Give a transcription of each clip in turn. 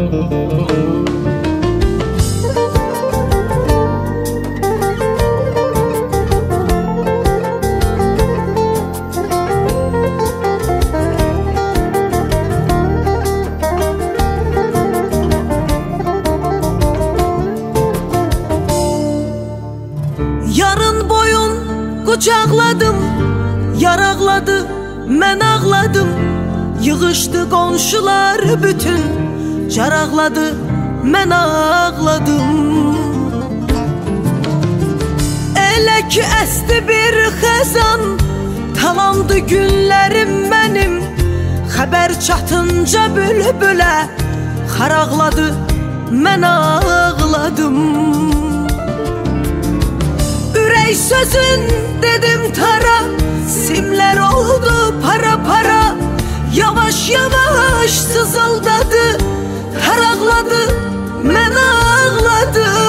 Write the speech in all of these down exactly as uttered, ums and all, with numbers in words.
Yarın boyun qucaqladım, yaraqladı, mən ağladım. Yığışdı qonşular bütün, caraqladı, mən ağladım. Elə ki əsti bir xəzan, talandı günlərim mənim. Xəbər çatınca bülbülə, xaraqladı, mən ağladım. Ürək sözün dedim tara, simlər oldu para para. Yavaş yavaş sızıldadı, taraqladı, mən ağladım.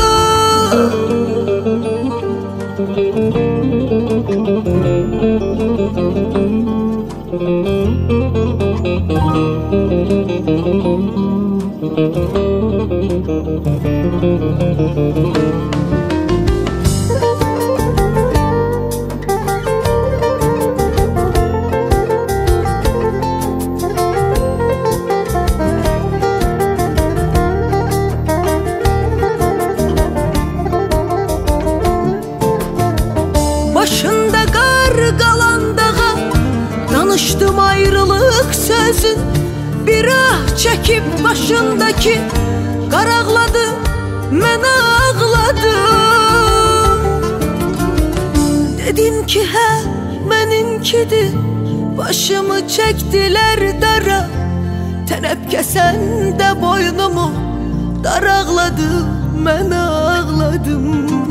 Başında qar qalan dağa, danışdım ayrılıq sözün. Bir ah çəkib başındakı, qaraqladı, mən ağladım. Dedim ki hə, məninkidir, başımı çəkdilər dara. Tənəb kəsən də boynumu, daraqladı, mən ağladım.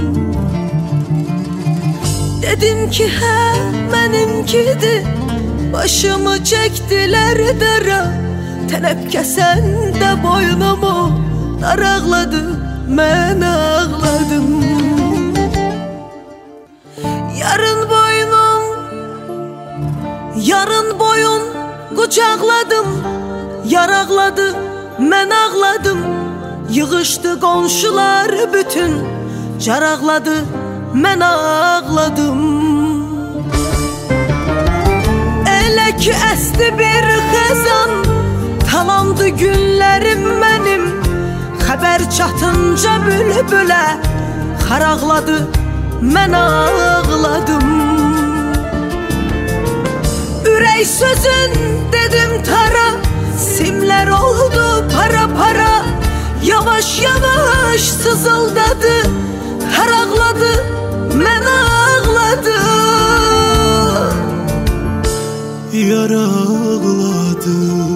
Dedim ki hə, mənimkidir, başımı çəkdilər dara. Tənəb kəsən də boynumu, daraqladı, mən ağladım. Yarın boynum, yarın boyun qucaqladım, yaraqladı, mən ağladım. Yığışdı qonşular bütün, caraqladı, mən ağladım. Elə ki əsti bir xəzan, talandı günlərim mənim. Xəbər çatınca bülbülə, xaraqladı, mən ağladım. Ürək sözün dedim tara, simlər oldu para para. Yavaş yavaş sızıldadı, taraqladı, mən ağladım. Yar ağladım.